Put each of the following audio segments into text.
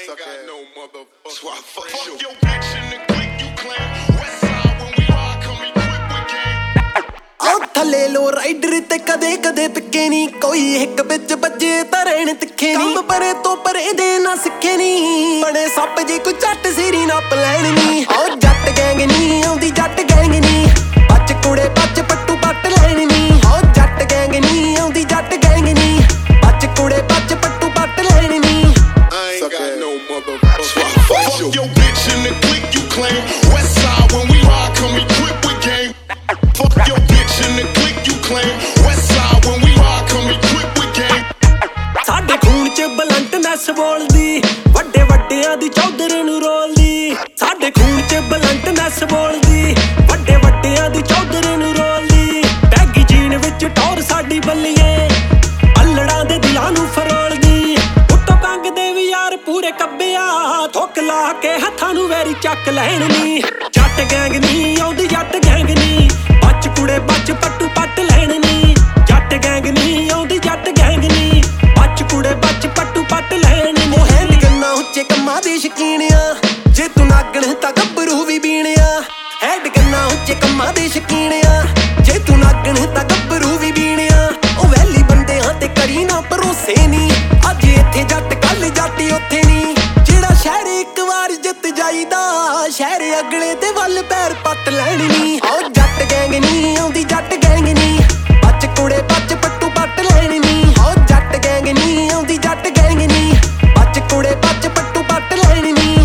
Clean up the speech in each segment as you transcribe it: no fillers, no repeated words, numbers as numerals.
ain't got no motherfucker. So I fuck your bitch in the click you claim. West side when we ride, come equipped with game. ਆਹ ਥੱਲੇ ਲੋ rider ਤੇ ਕਦੇ ਕਦੇ ਪਿੱਕੇ ਨਹੀਂ ਕੋਈ ਇੱਕ ਵਿੱਚ ਵੱਜੇ ਤਾਂ ਰਹਿਣ ਤਿੱਖੇ ਨਹੀਂ ਕੰਮ ਪਰੇ ਤੋਂ ਪਰੇ ਦੇ ਨਾ ਸਿੱਖੇ ਨਹੀਂ ਬਣੇ ਸੱਪ ਜੀ ਕੋਈ ਝੱਟ ਸਿਰੀ ਨਾ ਪਲੈਣ ਨਹੀਂ ਆਹ ਜੱਟ ਗੈਂਗ ਨਹੀਂ ਆਉਂਦੀ ਜੱਟ ਗੈਂਗ ਨਹੀਂ ਬੱਚ ਕੁੜੇ ਬੱਚ ਪੱਟੂ ਪੱਟ ਲੈਣ ਨਹੀਂ ਆਹ ਜੱਟ ਗੈਂਗ ਨਹੀਂ ਆਉਂਦੀ ਜੱਟ ਗੈਂਗ ਨਹੀਂ ਬੱਚ ਕੁੜੇ ਬੱਚ ਪੱਟੂ ਪੱਟ ਲੈਣ ਨਹੀਂ I ain't got no motherfucker. So I fuck your bitch in the click you claim. West side when we ride, come equipped with game. Fuck your bitch in the click you claim. West side when we ride, come equipped with game. ਸਾਡੇ ਖੂਨ ਚ ਬਲੰਟਨੈਸ ਬੋਲਦੀ ਵੱਡੇ ਵੱਡਿਆਂ ਦੀ ਚੌਧਰ ਨੂੰ ਰੋਲਦੀ ਸਾਡੇ ਖੂਨ ਚ ਬਲੰਟਨੈਸ ਬੋਲਦੀ ਵੱਡੇ ਵੱਡਿਆਂ ਦੀ ਚੌਧਰ ਨੂੰ ਰੋਲਦੀ ਟੈਗੀ ਜੀਨ ਵਿੱਚ ਟੌਰ ਸਾਡੀ ਬੱਲੀਏ ਅਲੜਾਂ ਦੇ ਦਿਲਾਂ ਨੂੰ ਫਰੋਲਦੀ ਉੱਤੋਂ ਕੰਗ ਦੇ ਵੀ ਯਾਰ ਪੂਰੇ ਕੱਬਿਆ ਥੁੱਕ ਲਾ ਕੇ ਹੱਥਾਂ ਨੂੰ ਵੈਰੀ ਚੱਕ ਲੈਣ ਨੀ ਜੱਟ ਗੈਂਗ ਨੀ ਆਉਂਦੀ ਜੱਟ ਗੈਂਗ ਨੀ ਬੱਚ ਕੁੜੇ ਬੱਚ ਪੱਟੂ ਪੱਟ ਲੈਣ ਨੀ ਜੱਟ ਗੈਂਗ ਨੀ ਆਉਂਦੀ ਜੱਟ ਗੈਂਗ ਨੀ ਬੱਚ ਕੁੜੇ ਬੱਚ ਪੱਟੂ ਪੱਟ ਲੈਣ ਨੀ ਉਹ ਹੈਂਡ ਗੰਨਾ ਉੱਚੇ ਕੰਮਾਂ ਦੇ ਸ਼ਕੀਨਿਆ ਜੇ ਤੂੰ ਨਾਗਣ ਤਾਂ ਗੱਭਰੂ ਵੀ ਬੀਣਿਆ ਹੈਂਡ ਗੰਨਾ ਉੱਚੇ ਕੰਮਾਂ ਦੇ ਸ਼ਕੀਨਿਆ ਜੇ ਤੂੰ ਨਾਗਣ ਤਾਂ ਗੱਭਰੂ ਵੀ ਬੀਣਿਆ ਉਹ ਵੈਲੀ ਬੰਦਿਆਂ ਤੇ ਕਰੀ ਨਾ ਭਰੋਸੇ ਨੀ ਅੱਜ ਇੱਥੇ ਜੱਟ ਕੱਲ ਜੱਟ ਉੱਥੇ ਨੀ ਜਿਹੜਾ ਸ਼ਹਿਰ ਇੱਕ ਵਾਰ ਜਿੱਤ ਜਾਈਦਾ ਸ਼ਹਿਰ ਅਗਲੇ ਤੇ ਵੱਲ ਪੈਰ ਪੱਟ ਲੈਣ ਨੀ ਆਹ ਜੱਟ ਗੈਂਗ ਨੀ ਆਉਂਦੀ ਜੱਟ ਗੈਂਗ ਨੀ ਬੱਚ ਕੁੜੇ ਬੱਚ ਪੱਟੂ ਪੱਟ ਲੈਣ ਨੀ ਆਹ ਜੱਟ ਗੈਂਗ ਨੀ ਆਉਂਦੀ ਜੱਟ ਗੈਂਗ ਨੀ ਬੱਚ ਕੁੜੇ ਬੱਚ ਪੱਟੂ ਪੱਟ ਲੈਣ ਨੀ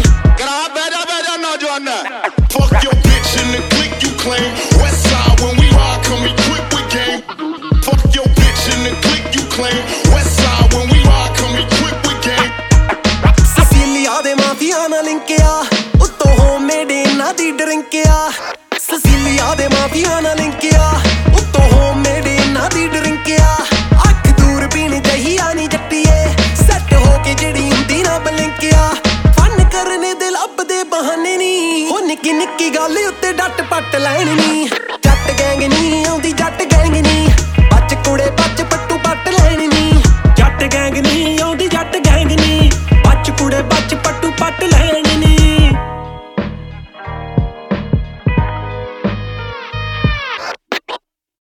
Better ਨੌਜਵਾਨਾ. Fuck your bitch in the click you claim. West side when we ride, come equipped with game. Fuck your bitch in the click you claim. West side when we ride, come equipped with game. ਸਸੀਲੀਆ ਦੇ mafia ਨਾਲ ਲਿੰਕਿਆ ਉੱਤੋਂ homemade ਇਹਨਾਂ ਦੀ ਡਰਿੰਕਿਆ ਸਸੀਲੀਆ ਦੇ mafia ਨਾਲ ਲਿੰਕਿਆ ਉੱਤੋਂ homemade ਇਹਨਾਂ ਦੀ ਡਰਿੰਕਿਆ ਅੱਖ ਦੂਰ ਪੀਣ ਜਹੀਆ ਨੀ ਜੱਟੀਏ ਸੈੱਟ ਹੋ ਕੇ ਜਿਹੜੀ ਹੁੰਦੀ ਨਾ ਬਲਿੰਕਿਆ ਫਨ ਕਰਨੇ ਦੇ ਲੱਭਦੇ ਬਹਾਨੇ ਨੀ ਹੋ ਨਿੱਕੀ ਨਿੱਕੀ ਗੱਲ ਉੱਤੇ ਡੱਟ ਪੱਟ ਲੈਣ ਨੀ ਜੱਟ ਗੈਂਗ ਨੀ ਆਉਂਦੀ ਜੱਟ ਗੈਂਗ ਨੀ